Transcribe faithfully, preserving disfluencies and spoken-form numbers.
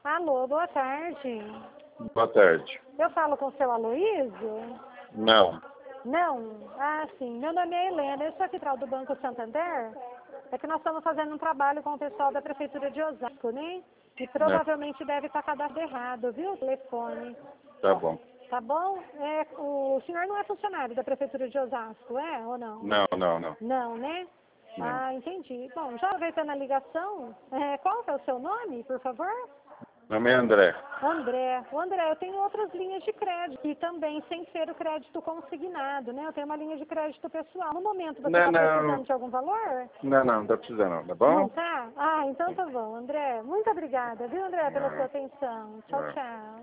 Alô, boa tarde. Boa tarde. Eu falo com o seu Aloísio? Não. Não? Ah, sim. Meu nome é Helena, eu sou aqui do Banco Santander. É que nós estamos fazendo um trabalho com o pessoal da Prefeitura de Osasco, né? E provavelmente deve estar cadastrado errado, viu? O telefone. Tá bom. Tá bom? É, o senhor não é funcionário da Prefeitura de Osasco, é ou não? Não, não, não. Não, né? Não. Ah, entendi. Bom, já aproveitando a ligação, é, qual que é o seu nome, por favor? Meu nome é André. André. O André, eu tenho outras linhas de crédito e também sem ser o crédito consignado, né? Eu tenho uma linha de crédito pessoal. No momento, você Não, está não. precisando de algum valor? Não, não, não tá precisando não, tá Não bom? tá? Ah, então tá bom, André. Muito obrigada, viu, André, pela Não. sua atenção. Tchau, Não. tchau.